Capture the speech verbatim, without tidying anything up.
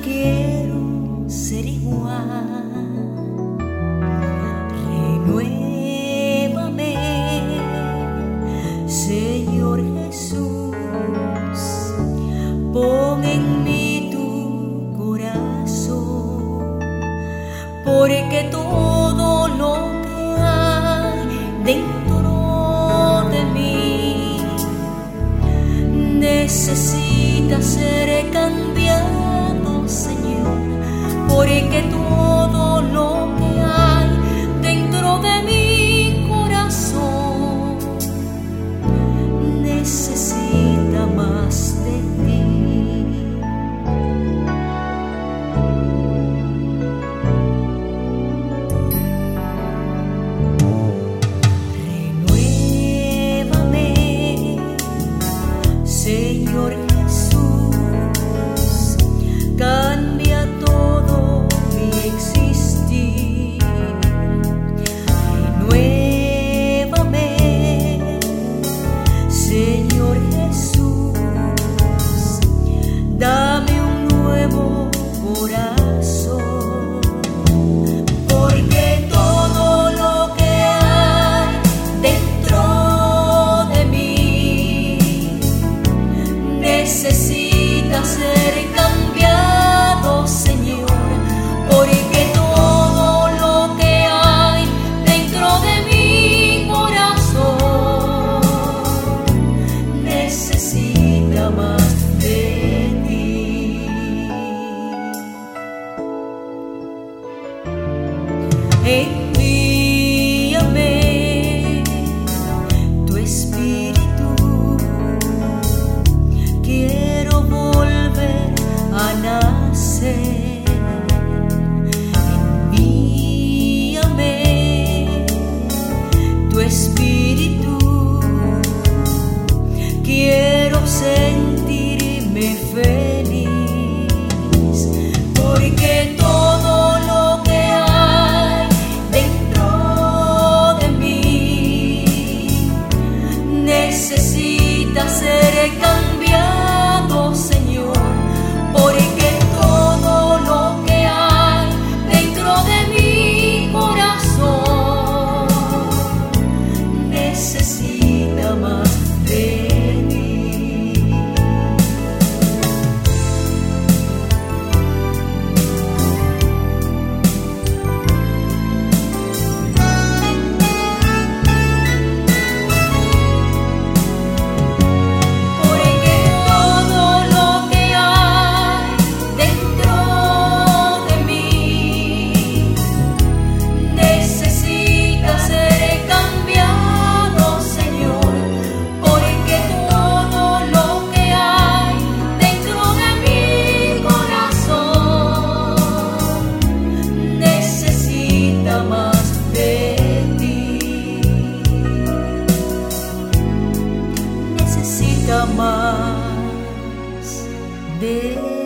quiero ser igual. Renuévame, Señor Jesús, pon en mí tu corazón, porque todo lo que hay dentro de mí necesita ser cambiado, Señor, porque todo lo que hay dentro de mi corazón necesita más de ti. Renuévame, Señor Jesús, cambia todo mi existir. Renuévame, Señor Jesús, dame un nuevo corazón, porque todo lo que hay dentro de mí necesita ser cambiado, Señor, porque todo lo que hay dentro de mi corazón necesita más de ti. Envíame tu espíritu, quiero volver a nacer. Envíame tu espíritu, quiero sentirme feliz, porque todo lo que hay dentro de mí necesita ser cambiado, Señor, porque todo lo que hay dentro de mi corazón necesita más de ti. Porque todo lo que hay dentro de mí necesita ser cambiado, Señor, porque todo lo que hay dentro de mi corazón necesita más de ti. Necesita más de